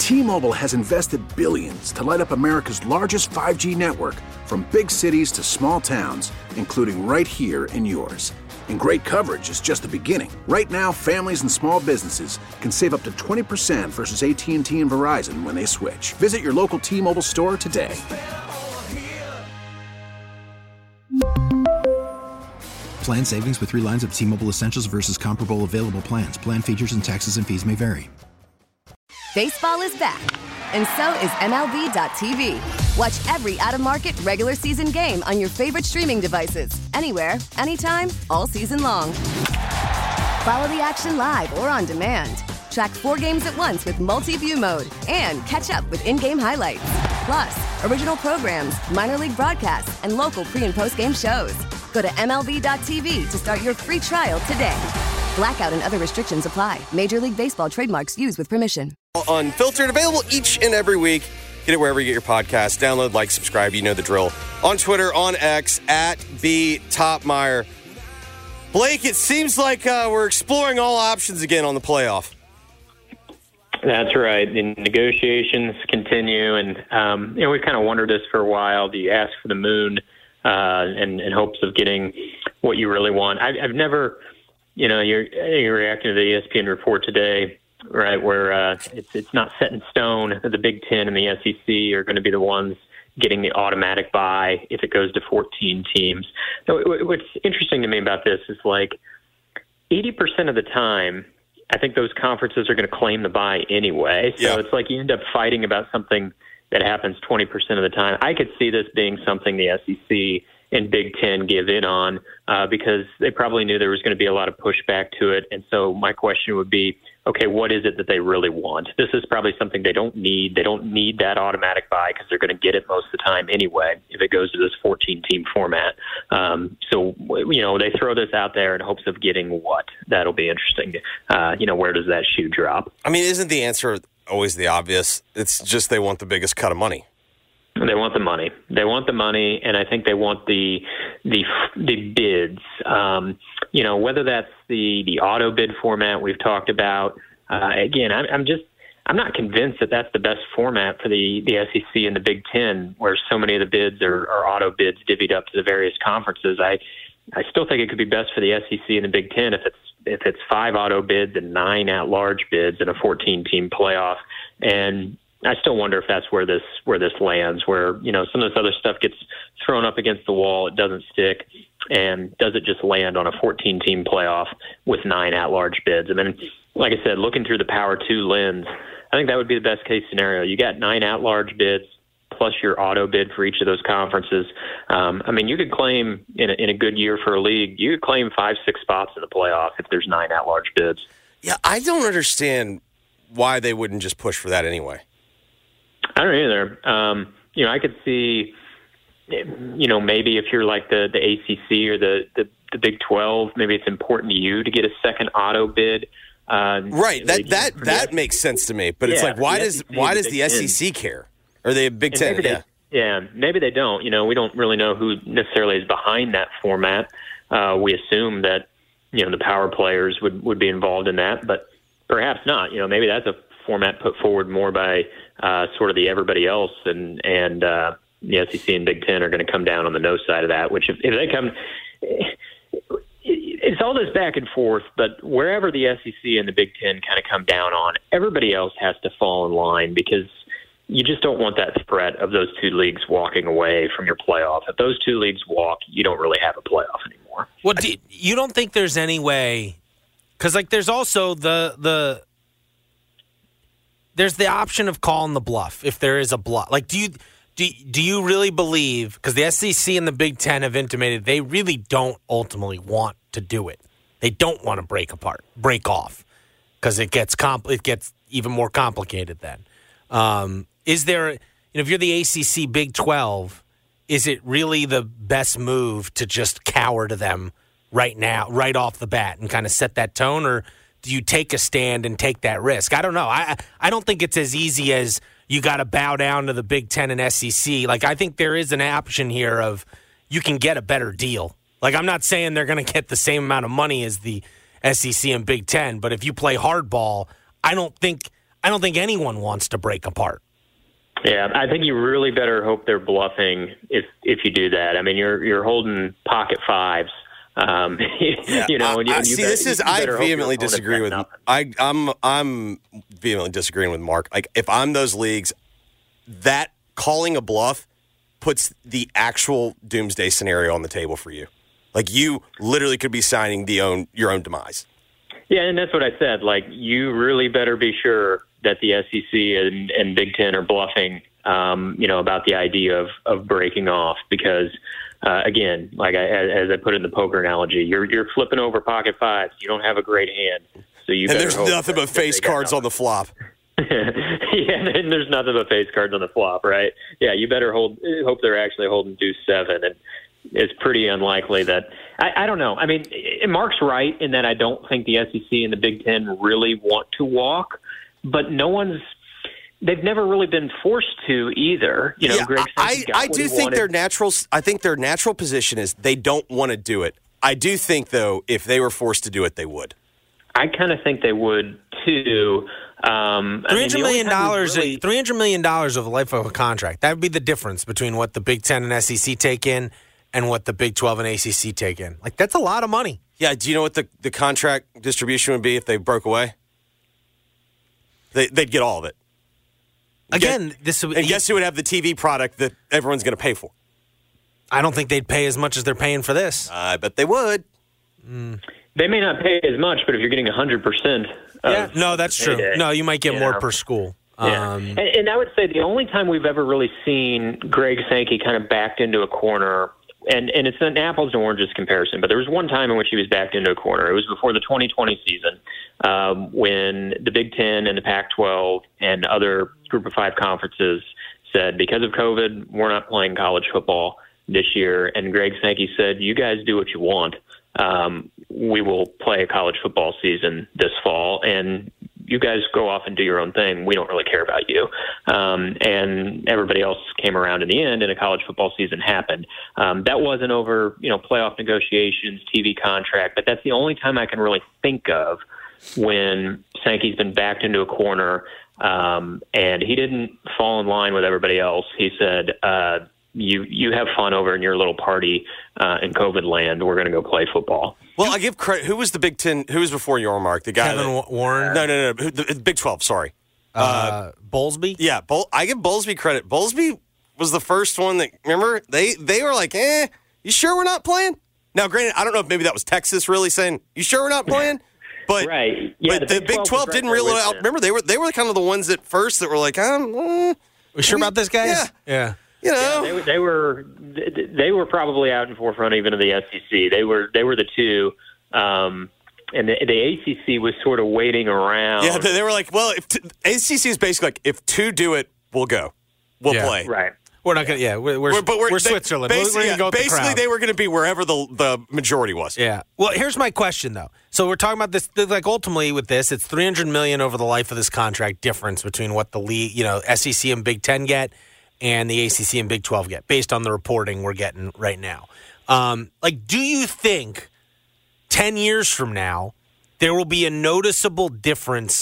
T-Mobile has invested billions to light up America's largest 5G network, from big cities to small towns, including right here in yours. And great coverage is just the beginning. Right now, families and small businesses can save up to 20% versus AT&T and Verizon when they switch. Visit your local T-Mobile store today. Plan savings with 3 lines of T-Mobile Essentials versus comparable available plans. Plan features and taxes and fees may vary. Baseball is back, and so is MLB.tv. Watch every out-of-market regular season game on your favorite streaming devices, anywhere, anytime, all season long. Follow the action live or on demand. Track 4 games at once with multi-view mode and catch up with in-game highlights. Plus, original programs, minor league broadcasts, and local pre- and post-game shows. Go to MLB.tv to start your free trial today. Blackout and other restrictions apply. Major League Baseball trademarks used with permission. Unfiltered, available each and every week. Get it wherever you get your podcasts. Download, like, subscribe. You know the drill. On Twitter, on X, at @BTopMeyer. Blake, it seems like we're exploring all options again on the playoff. That's right. The negotiations continue, and we've kind of wondered this for a while. Do you ask for the moon in hopes of getting what you really want? I've never, you're reacting to the ESPN report today, right, where it's not set in stone that the Big Ten and the SEC are going to be the ones getting the automatic bye if it goes to 14 teams. So what's interesting to me about this is, like, 80% of the time, I think those conferences are going to claim the bye anyway. So It's like you end up fighting about something that happens 20% of the time. I could see this being something the SEC and Big Ten give in on because they probably knew there was going to be a lot of pushback to it. And so my question would be, okay, what is it that they really want? This is probably something they don't need. They don't need that automatic bye because they're going to get it most of the time anyway if it goes to this 14-team format. So they throw this out there in hopes of getting what? That'll be interesting. Where does that shoe drop? I mean, isn't the answer always the obvious? It's just they want the biggest cut of money. They want the money. They want the money, and I think they want the bids. Whether that's the auto bid format we've talked about. Again, I'm not convinced that that's the best format for the SEC and the Big Ten, where so many of the bids are auto bids divvied up to the various conferences. I still think it could be best for the SEC and the Big Ten if it's 5 auto bids and 9 at-large bids in a 14-team playoff. And I still wonder if that's where this lands, where some of this other stuff gets thrown up against the wall, it doesn't stick, and does it just land on a 14-team playoff with 9 at-large bids? I mean, like I said, looking through the Power 2 lens, I think that would be the best case scenario. You got 9 at-large bids plus your auto bid for each of those conferences. You could claim in a good year for a league, you could claim 5-6 spots in the playoff if there's 9 at-large bids. Yeah, I don't understand why they wouldn't just push for that anyway. I don't either. I could see, maybe if you're like the ACC or the Big 12, maybe it's important to you to get a second auto bid. Right. That makes sense to me. But it's like, why does the SEC care? Or the Big Ten? Maybe they don't. We don't really know who necessarily is behind that format. We assume that the power players would be involved in that, but perhaps not. Maybe that's a format put forward more by sort of the everybody else, and the SEC and Big Ten are going to come down on the no side of that. Which if they come, it's all this back and forth. But wherever the SEC and the Big Ten kind of come down on, everybody else has to fall in line, because you just don't want that threat of those two leagues walking away from your playoff. If those two leagues walk, you don't really have a playoff anymore. Well, you don't think there's any way? Because there's also there's the option of calling the bluff if there is a bluff. Do you really believe? Because the SEC and the Big Ten have intimated they really don't ultimately want to do it. They don't want to break off, because it gets even more complicated then. Is there, if you're the ACC Big 12, is it really the best move to just cower to them right now, right off the bat, and kind of set that tone? Or do you take a stand and take that risk? I don't know. I don't think it's as easy as you got to bow down to the Big Ten and SEC. I think there is an option here of you can get a better deal. I'm not saying they're going to get the same amount of money as the SEC and Big Ten, but if you play hardball, I I don't think anyone wants to break apart. Yeah, I think you really better hope they're bluffing if you do that. I mean, you're holding pocket fives. I vehemently disagree with. I'm vehemently disagreeing with Mark. Like, if I'm those leagues, that calling a bluff puts the actual doomsday scenario on the table for you. Like, you literally could be signing your own demise. Yeah, and that's what I said. Like, you really better be sure that the SEC and Big Ten are bluffing, about the idea of breaking off because, again, like as I put in the poker analogy, you're flipping over pocket fives. You don't have a great hand, so you. And there's nothing but face cards on the flop. Yeah, and there's nothing but face cards on the flop, right? Yeah, you better hope they're actually holding deuce 7, and it's pretty unlikely that. I don't know. I mean, Mark's right in that I don't think the SEC and the Big Ten really want to walk, but they've never really been forced to either. Greg I do think their natural. I think their natural position is they don't want to do it. I do think, though, if they were forced to do it, they would. I kind of think they would too. $300 million. $300 million over the life of a contract. That would be the difference between what the Big Ten and SEC take in and what the Big 12 and ACC take in. Like, that's a lot of money. Yeah. Do you know what the contract distribution would be if they broke away? They'd get all of it. Again, guess who would have the TV product that everyone's going to pay for? I don't think they'd pay as much as they're paying for this. I bet they would. They may not pay as much, but if you're getting 100%. Yeah, no, that's true. Payday, no, you might get more per school. Yeah. And I would say the only time we've ever really seen Greg Sankey kind of backed into a corner, and it's an apples and oranges comparison, but there was one time in which he was backed into a corner. It was before the 2020 season when the Big Ten and the Pac-12 and other Group of Five conferences said, because of COVID, we're not playing college football this year. And Greg Sankey said, you guys do what you want. We will play a college football season this fall, and you guys go off and do your own thing. We don't really care about you. And everybody else came around in the end, and a college football season happened. That wasn't over, playoff negotiations, TV contract, but that's the only time I can really think of when Sankey's been backed into a corner, and he didn't fall in line with everybody else. He said, you have fun over in your little party in COVID land. We're going to go play football. Well, I give credit. Who was the Big Ten? Who was before your Mark? The guy Kevin Warren? No. The Big 12, sorry. Bowlesby? Yeah, I give Bowlesby credit. Bowlesby was the first one that, remember, they were like, you sure we're not playing? Now, granted, I don't know if maybe that was Texas really saying, you sure we're not playing? But, right. Yeah, but the Big 12 didn't really out. Remember, they were kind of the ones at first that were like, we sure about this, guys? Yeah. Yeah, they were probably out in forefront even of the SEC. They were the two, and the ACC was sort of waiting around. Yeah, they were like, well, ACC is basically like, if two do it, we'll go, we'll play. Right. We're not going to. Yeah, we're Switzerland. Basically, they were going to be wherever the majority was. Yeah. Well, here's my question though. So we're talking about this. Like ultimately, with this, it's $300 million over the life of this contract difference between what the league, SEC and Big Ten get, and the ACC and Big 12 get, based on the reporting we're getting right now. Do you think 10 years from now there will be a noticeable difference?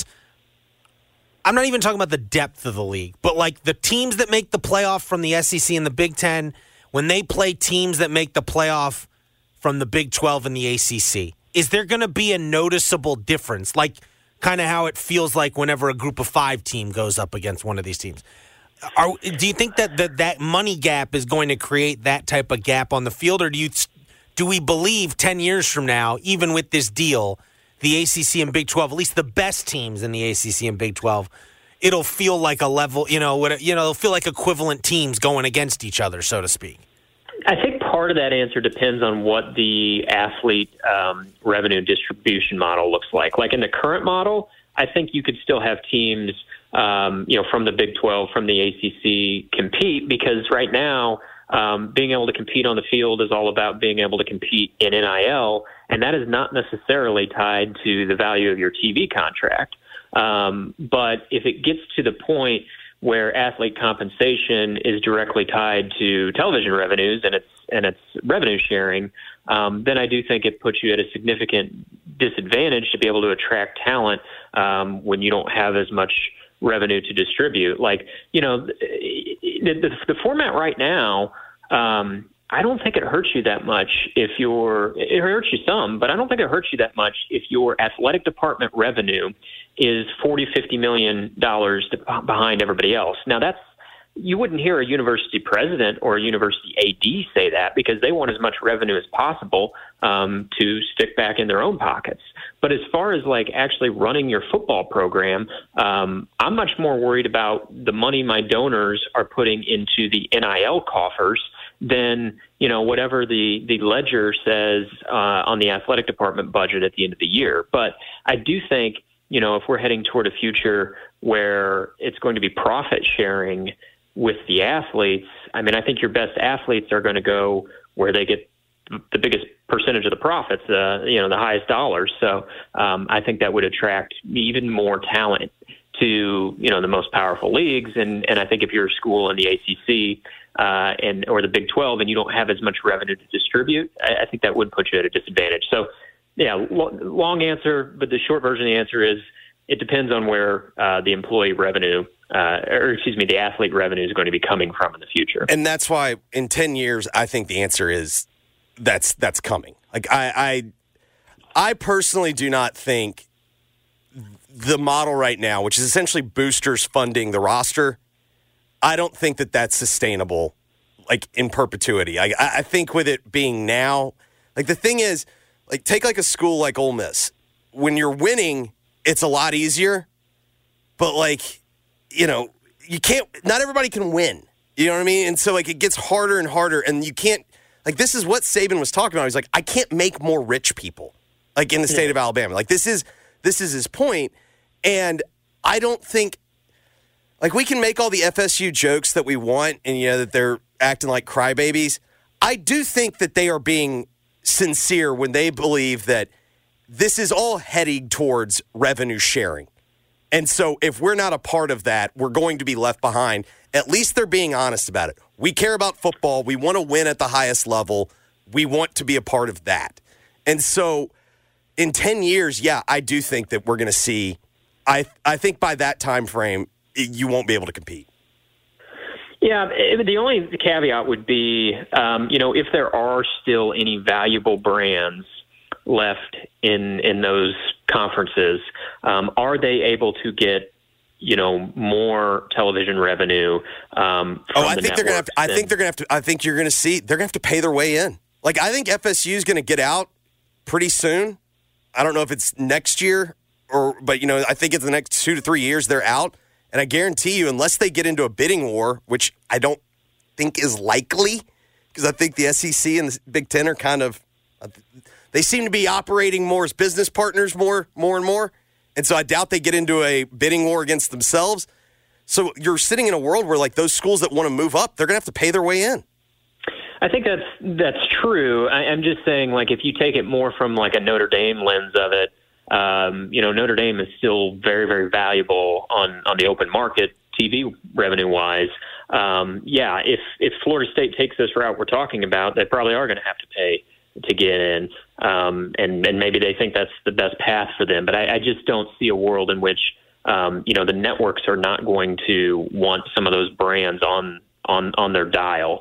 I'm not even talking about the depth of the league, but like the teams that make the playoff from the SEC and the Big 10, when they play teams that make the playoff from the Big 12 and the ACC, is there going to be a noticeable difference? Like kind of how it feels like whenever a Group of Five team goes up against one of these teams. Do you think that money gap is going to create that type of gap on the field, or do we believe 10 years from now, even with this deal, the ACC and Big 12, at least the best teams in the ACC and Big 12, it'll feel like a level, it'll feel like equivalent teams going against each other, so to speak? I think part of that answer depends on what the athlete revenue distribution model looks like. Like in the current model, I think you could still have teams from the Big 12, from the ACC compete, because right now being able to compete on the field is all about being able to compete in NIL, and that is not necessarily tied to the value of your TV contract. But if it gets to the point where athlete compensation is directly tied to television revenues and it's revenue sharing, then I do think it puts you at a significant disadvantage to be able to attract talent when you don't have as much revenue to distribute. Like, the format right now, I don't think it hurts you that much it hurts you some, but I don't think it hurts you that much if your athletic department revenue is $40-50 million behind everybody else. Now, you wouldn't hear a university president or a university AD say that, because they want as much revenue as possible to stick back in their own pockets. But as far as like actually running your football program, I'm much more worried about the money my donors are putting into the NIL coffers than, whatever the ledger says on the athletic department budget at the end of the year. But I do think, if we're heading toward a future where it's going to be profit sharing with the athletes, I think your best athletes are going to go where they get the biggest percentage of the profits, the highest dollars. So I think that would attract even more talent to, the most powerful leagues. And I think if you're a school in the ACC or the Big 12 and you don't have as much revenue to distribute, I think that would put you at a disadvantage. So, yeah, long answer, but the short version of the answer is it depends on where the employee revenue the athlete revenue is going to be coming from in the future. And that's why in 10 years, I think the answer is that's coming. Like I personally do not think the model right now, which is essentially boosters funding the roster, I don't think that that's sustainable, like in perpetuity. I think with it being now, like the thing is, like take like a school like Ole Miss. When you're winning, it's a lot easier, but like, you can't, not everybody can win. You know what I mean? And so like it gets harder and harder, and you can't, like this is what Saban was talking about. He's like, I can't make more rich people like in the state of Alabama. Like this is his point. And I don't think, like we can make all the FSU jokes that we want and that they're acting like crybabies. I do think that they are being sincere when they believe that this is all heading towards revenue sharing. And so if we're not a part of that, we're going to be left behind. At least they're being honest about it. We care about football. We want to win at the highest level. We want to be a part of that. And so in 10 years, yeah, I do think that we're going to see, I think by that time frame, you won't be able to compete. Yeah, the only caveat would be, if there are still any valuable brands left in those conferences, are they able to get more television revenue from I think they're going to I think you're going to see they're going to have to pay their way in. Like I think FSU is going to get out pretty soon. I don't know if it's next year but I think it's the next 2 to 3 years they're out. And I guarantee you, unless they get into a bidding war, which I don't think is likely, because I think the SEC and the Big Ten are kind of, they seem to be operating more as business partners more and more. And so I doubt they get into a bidding war against themselves. So you're sitting in a world where like those schools that want to move up, they're going to have to pay their way in. I think that's true. I'm just saying, like, if you take it more from like a Notre Dame lens of it, Notre Dame is still very, very valuable on the open market TV revenue wise. If Florida State takes this route we're talking about, they probably are going to have to pay to get in. And maybe they think that's the best path for them. But I just don't see a world in which, the networks are not going to want some of those brands on their dial.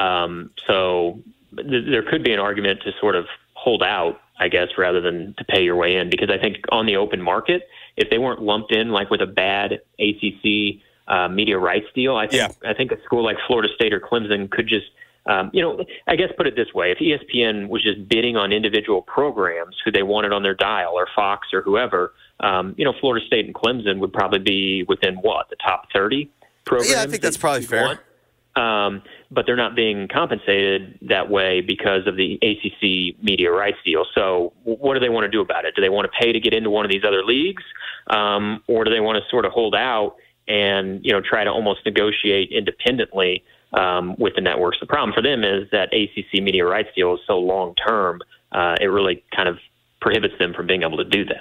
So there could be an argument to sort of hold out, I guess, rather than to pay your way in. Because I think on the open market, if they weren't lumped in like with a bad ACC media rights deal, I think a school like Florida State or Clemson could just, I guess put it this way. If ESPN was just bidding on individual programs who they wanted on their dial, or Fox or whoever, Florida State and Clemson would probably be within the top 30 programs? Yeah, I think that's probably fair. But they're not being compensated that way because of the ACC media rights deal. So what do they want to do about it? Do they want to pay to get into one of these other leagues? Or do they want to sort of hold out and, try to almost negotiate independently with the networks? The problem for them is that ACC media rights deal is so long-term, it really kind of prohibits them from being able to do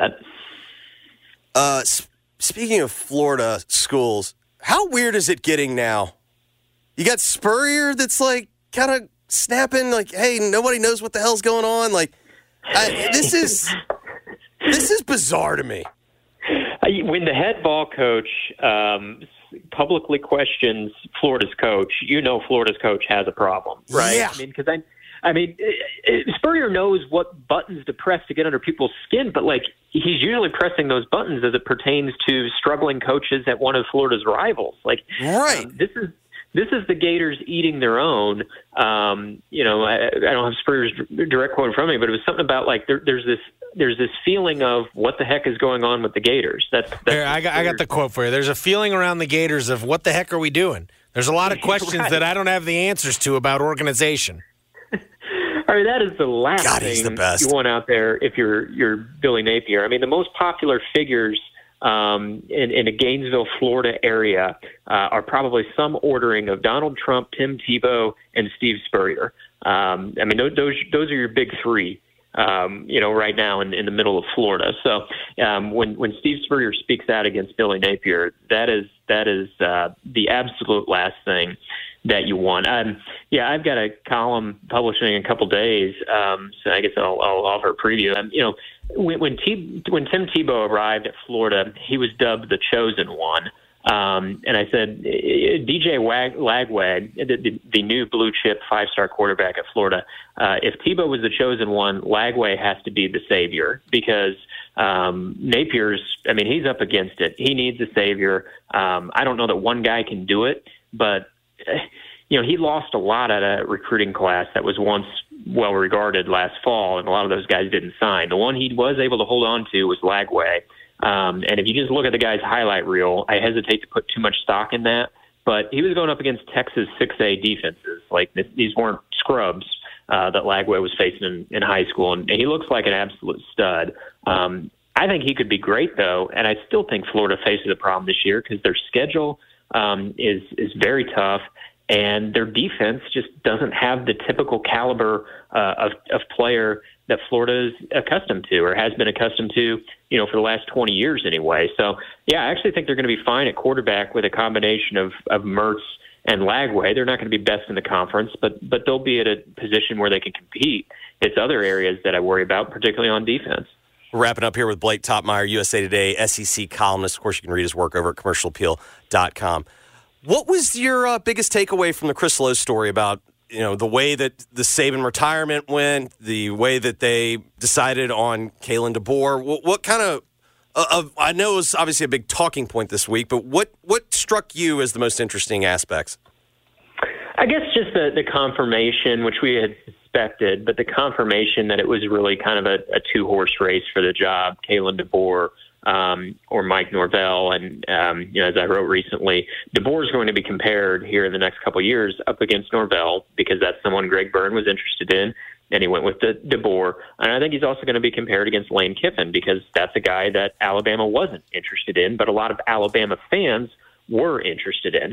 that. Speaking of Florida schools, how weird is it getting now? You got Spurrier that's like kind of snapping, like, hey, nobody knows what the hell's going on. Like, this is bizarre to me. When the head ball coach publicly questions Florida's coach, Florida's coach has a problem, right? Yeah. I mean, Spurrier knows what buttons to press to get under people's skin, but he's usually pressing those buttons as it pertains to struggling coaches at one of Florida's rivals. Right. This is the Gators eating their own. I don't have Spurrier's direct quote in front of me, but it was something about there's this feeling of what the heck is going on with the Gators. That's Here, I got the quote for you. There's a feeling around the Gators of what the heck are we doing? There's a lot of questions right. that I don't have the answers to about organization. I mean, that is the last he's the thing best. you want out there if you're Billy Napier. I mean, the most popular figures in the Gainesville, Florida area are probably some ordering of Donald Trump, Tim Tebow, and Steve Spurrier. I mean, those are your big three. Right now in the middle of Florida. So when Steve Spurrier speaks out against Billy Napier, that is the absolute last thing that you want. I've got a column publishing in a couple days, so I guess I'll offer a preview. When Tim Tebow arrived at Florida, he was dubbed the chosen one. And I said, DJ Lagwag, the new blue chip 5-star quarterback at Florida, if Tebow was the chosen one, Lagway has to be the savior because Napier's, he's up against it. He needs a savior. I don't know that one guy can do it, but he lost a lot at a recruiting class that was once well regarded last fall, and a lot of those guys didn't sign. The one he was able to hold on to was Lagway. And if you just look at the guy's highlight reel, I hesitate to put too much stock in that. But he was going up against Texas 6A defenses. These weren't scrubs that Lagway was facing in high school, and he looks like an absolute stud. I think he could be great, though, and I still think Florida faces a problem this year because their schedule is very tough, and their defense just doesn't have the typical caliber of player that Florida is accustomed to or has been accustomed to, for the last 20 years anyway. So, I actually think they're going to be fine at quarterback with a combination of Mertz and Lagway. They're not going to be best in the conference, but they'll be at a position where they can compete. It's other areas that I worry about, particularly on defense. We're wrapping up here with Blake Topmeyer, USA Today SEC columnist. Of course, you can read his work over at commercialappeal.com. What was your biggest takeaway from the Chris Lowe story about the way that the Saban retirement went, the way that they decided on Kalen DeBoer? What kind of I know it was obviously a big talking point this week, but what struck you as the most interesting aspects? I guess just the confirmation, which we had suspected, but the confirmation that it was really kind of a two-horse race for the job, Kalen DeBoer or Mike Norvell. And, as I wrote recently, DeBoer is going to be compared here in the next couple of years up against Norvell because that's someone Greg Byrne was interested in, and he went with DeBoer. And I think he's also going to be compared against Lane Kiffin because that's a guy that Alabama wasn't interested in, but a lot of Alabama fans were interested in.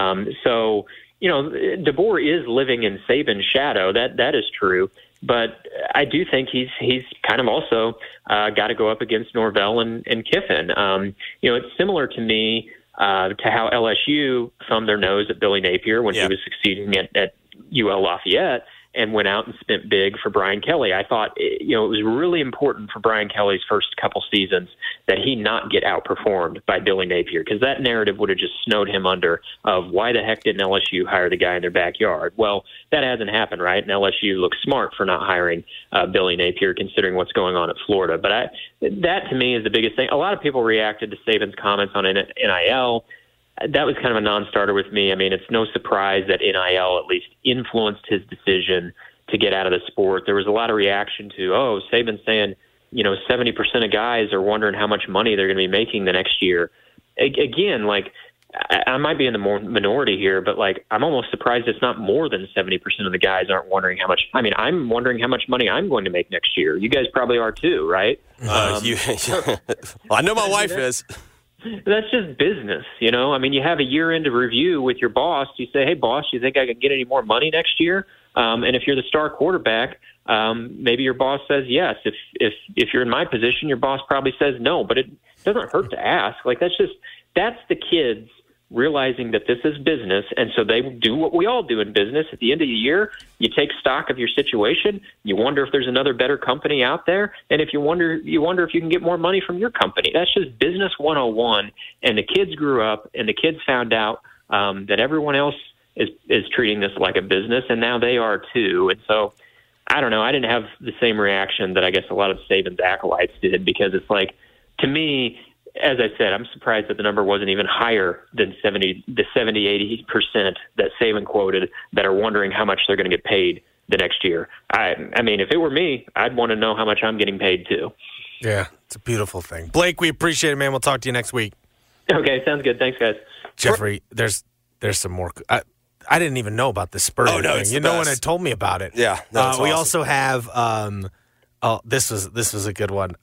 So, DeBoer is living in Saban's shadow. That is true. But I do think he's kind of also got to go up against Norvell and Kiffin. It's similar to me to how LSU thumbed their nose at Billy Napier when he was succeeding at UL Lafayette and went out and spent big for Brian Kelly. I thought, it was really important for Brian Kelly's first couple seasons that he not get outperformed by Billy Napier because that narrative would have just snowed him under of why the heck didn't LSU hire the guy in their backyard? Well, that hasn't happened, right? And LSU looks smart for not hiring Billy Napier considering what's going on at Florida. But that to me is the biggest thing. A lot of people reacted to Saban's comments on NIL. That was kind of a non-starter with me. I mean, it's no surprise that NIL at least influenced his decision to get out of the sport. There was a lot of reaction to, Saban's saying, 70% of guys are wondering how much money they're going to be making the next year. Again, I might be in the minority here, but I'm almost surprised it's not more than 70% of the guys aren't wondering how much. I mean, I'm wondering how much money I'm going to make next year. You guys probably are too, right? Well, I know my wife is. That's just business, I mean, you have a year-end review with your boss. You say, hey, boss, you think I can get any more money next year? And if you're the star quarterback, maybe your boss says yes. If you're in my position, your boss probably says no. But it doesn't hurt to ask. That's the kids realizing that this is business, and so they do what we all do in business. At the end of the year, you take stock of your situation. You wonder if there's another better company out there, and if you wonder if you can get more money from your company. That's just business 101. And the kids grew up, and the kids found out that everyone else is treating this like a business, and now they are too. And so, I don't know. I didn't have the same reaction that I guess a lot of Saban's acolytes did, because it's like, to me, as I said, I'm surprised that the number wasn't even higher than 80% that Saban quoted that are wondering how much they're going to get paid the next year. I mean, if it were me, I'd want to know how much I'm getting paid too. Yeah, it's a beautiful thing. Blake, we appreciate it, man. We'll talk to you next week. Okay, sounds good. Thanks, guys. Jeffrey, there's some more. I didn't even know about the Spurs thing. You know when it told me about it. Yeah, we awesome. also have. This was a good one.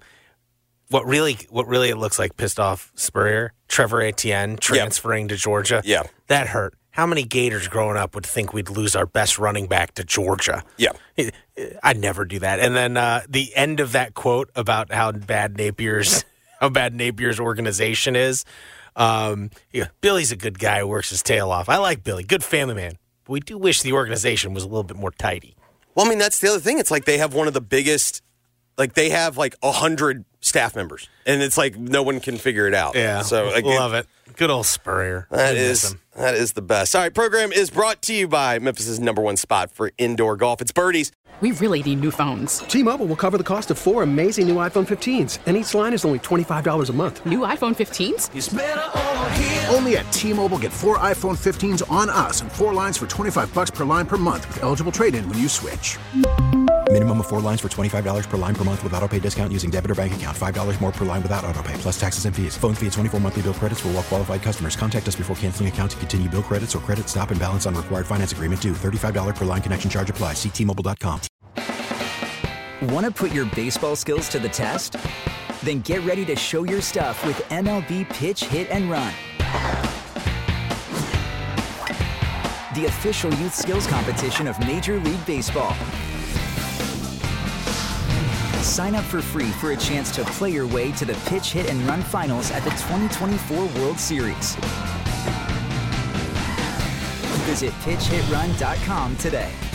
What really it looks like pissed off Spurrier, Trevor Etienne transferring to Georgia. Yeah. That hurt. How many Gators growing up would think we'd lose our best running back to Georgia? Yeah. I'd never do that. And then the end of that quote about how bad Napier's organization is. Billy's a good guy who works his tail off. I like Billy. Good family man. But we do wish the organization was a little bit more tidy. Well, I mean, that's the other thing. It's like they have one of the biggest, like they have like 100 staff members, and it's like no one can figure it out. Yeah, so like, love it. Good old Spurrier. That is the best. All right, program is brought to you by Memphis' #1 spot for indoor golf. It's Birdies. We really need new phones. T-Mobile will cover the cost of 4 amazing new iPhone 15s, and each line is only $25 a month. New iPhone 15s? It's better over here. Only at T-Mobile, get 4 iPhone 15s on us and 4 lines for $25 per line per month with eligible trade-in when you switch. Minimum of 4 lines for $25 per line per month with autopay discount using debit or bank account. $5 more per line without autopay, plus taxes and fees. Phone fee at 24 monthly bill credits for well-qualified customers. Contact us before canceling account to continue bill credits or credit stop and balance on required finance agreement due. $35 per line connection charge applies. See T-Mobile.com. Want to put your baseball skills to the test? Then get ready to show your stuff with MLB Pitch, Hit, and Run. The official youth skills competition of Major League Baseball. Sign up for free for a chance to play your way to the Pitch, Hit, and Run finals at the 2024 World Series. Visit PitchHitRun.com today.